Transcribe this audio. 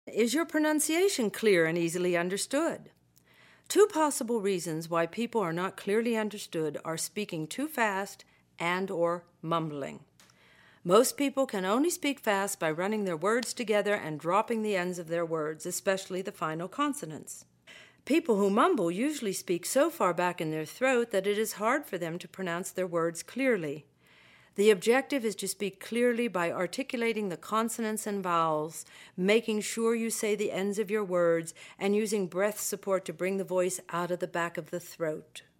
Is your pronunciation clear and easily understood? Two possible reasons why people are not clearly understood are speaking too fast and or mumbling. Most people can only speak fast by running their words together and dropping the ends of their words, especially the final consonants. People who mumble usually speak so far back in their throat that it is hard for them to pronounce their words clearly. The objective is to speak clearly by articulating the consonants and vowels, making sure you say the ends of your words, and using breath support to bring the voice out of the back of the throat.